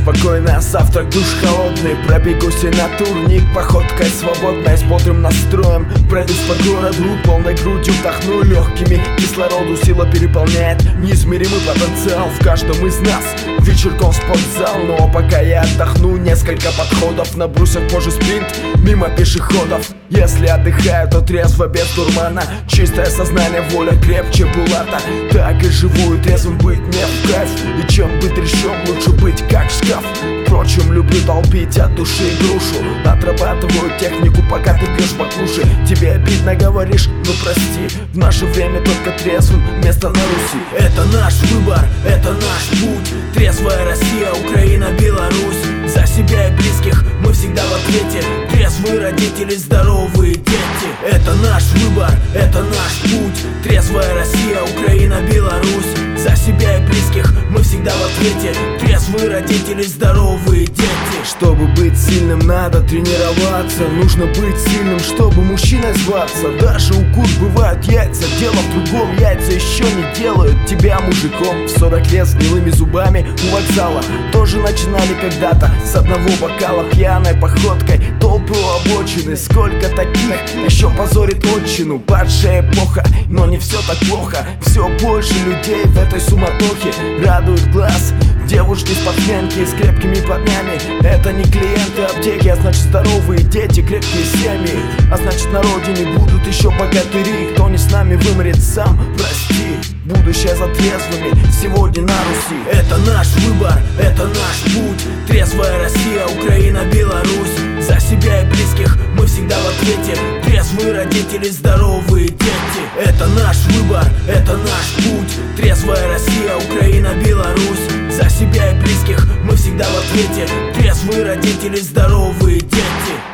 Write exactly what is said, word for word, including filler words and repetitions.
спокойно, завтрак, душ холодный. Пробегусь и на турник, походкой свободной, с бодрым настроем пройдусь по городу, полной грудью вдохну легкими кислороду. Сила переполняет неизмеримый потенциал в каждом из нас. Вечерком в спортзал, но пока я отдохну, несколько подходов на брусьях позже спринт мимо пешеходов. Если отдыхаю, то трезво, без дурмана, чистое сознание, воля крепче булата. Так и живу, и трезвым быть не в кайф. И чем быть решен, лучше быть как шкаф. Впрочем, люблю долбить от души грушу. Отрабатываю технику, пока ты пьешь баклуши. Тебе обидно, говоришь, ну прости. В наше время только трезвым место на Руси. Это наш выбор, это наш путь. Трезвая Россия, Украина, Беларусь. За себя и близких мы всегда в ответе. Трезвые родители, здоровые дети. Это наш выбор, это наш путь. Трезвая Россия, Украина, Беларусь. За себя и близких мы всегда в ответе. Трезвые родители, здоровые дети. Чтобы быть сильным, надо тренироваться. Нужно быть сильным, чтобы мужчиной зваться. Даже у кур бывают яйца, дело в другом. Яйца еще не делают тебя мужиком. В сорок лет с гнилыми зубами у вокзала тоже начинали когда-то с одного бокала. Пьяной походкой толпы у обочины. Сколько таких еще позорит отчину. Падшая эпоха, но не все так плохо. Все больше людей в этой суматохе радует глаз. Девушки-спортсменки с крепкими парнями. Это не клиенты аптеки, а значит здоровые дети, крепкие семьи. А значит на родине будут еще богатыри. Кто не с нами вымрет сам, прости. Будущее за трезвыми сегодня на Руси. Это наш выбор, это наш путь. Трезвая Россия, Украина, Беларусь. За себя и близких мы всегда в ответе. Трезвые родители, здоровые дети. Это наш выбор, это наш путь. Трезвая Россия, Украина, Беларусь. За себя и близких мы всегда в ответе. Трезвые родители, здоровые дети.